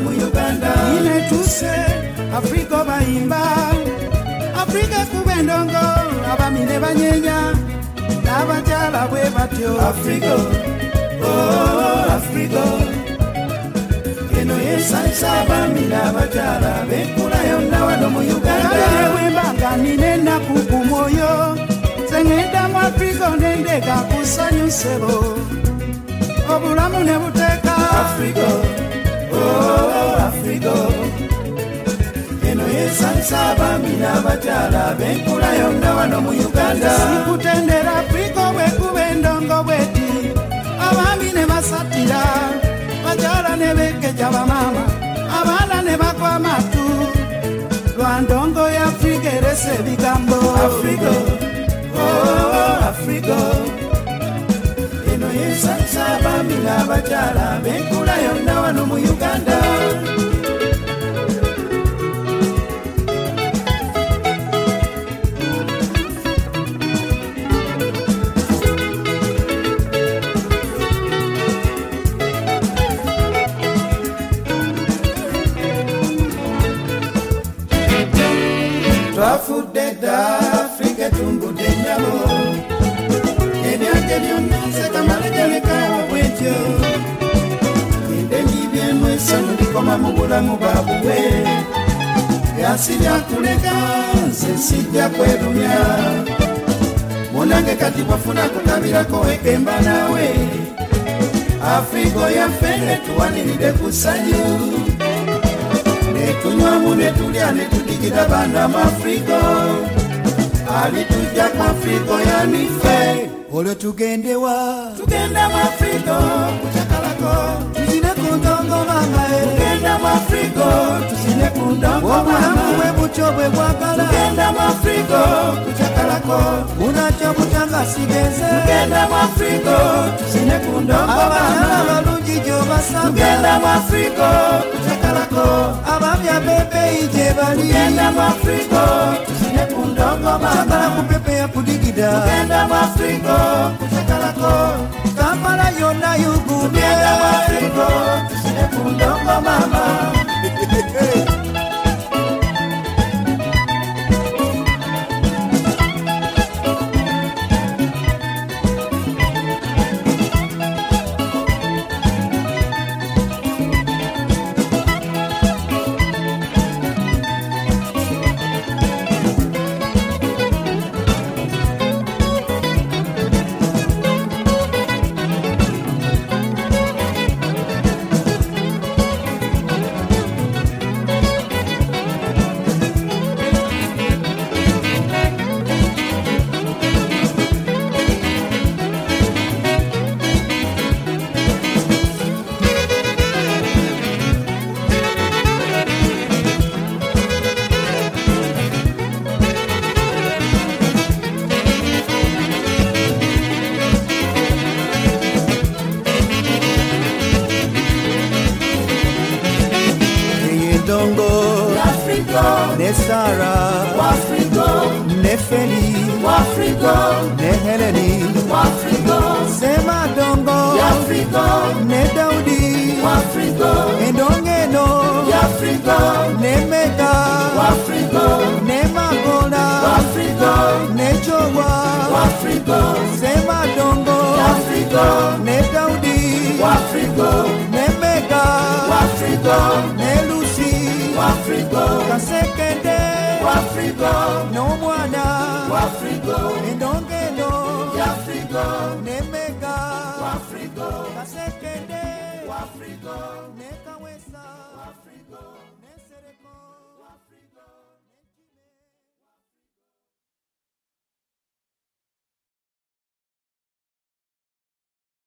mu Uganda. Ine tuse Afrika baimba Afrika kubendongo abamine banyenya n'abajala bwe batyo. Afrika, oh Afrika, eno yesanisa abamine abajala benkula yonna wano mu Uganda. Wembanga nine naku ku mwoyo sengenda mu Afrika nendeka kusanyusebo obulamu ne buteeka. Afrika, oh Afrika, eno yesanisa abamine abajala benkula yonna wano mu Uganda. Sikutendera Afrika bwe kubendongo bweti abamine basatira bajala ne bekeja bamama abaana ne bakwa matu lwandongo ya Afrika erese ebigambo. Afrika, oh Afrika, eno yesanisa abamine abajala benkula yonna wano mu Uganda. Twafudde dda Afrika tumbudde nnyabo ebyange byonna nze kamalejalekawo bwentyo endemi byemu essanyu likoma mu bulamu bwabwe byasi byatuleka nze sijja kwerumya munange kati bwafuna kukabirako wekemba naawe Afrika yaffe netuwanirire ku ssanyu netunywamu netulya netudigida baana mu Afrika alitujja ku Afrika yanife olwo tugendewa tugenda mu Afrika kucakalako tuzine ku ndongo mama tugenda mu Afrika tuzine ku ndongo mama obulamu bwe butyo bwe bwagala tugenda mu Afrika kucakalako unakyo butanga sigenze tugenda mu Afrika tuzine ku ndongo mama abajala balungi gy'obasanga tugenda mu Afrika kucakalako ababya bebeyi gye bali tugenda mu Afrika tuzine ku ndongo mama chakala kupepe ya kudigida tugenda mu Afrika kuchakalako Kampala yonna yugumbye tugenda mu Afrika tuzine ku ndongo mama. Nesara Afrika Nefeli Afrika Neheleni Afrika Sema Dongo Afrika Nedaudi Afrika Endongeno Afrika Nemeka Afrika Nemagola Afrika Nejowa Afrika Sema Dongo Afrika Nedaudi Afrika Nemeka Afrika Nelusi Afrika Kasekende Afrika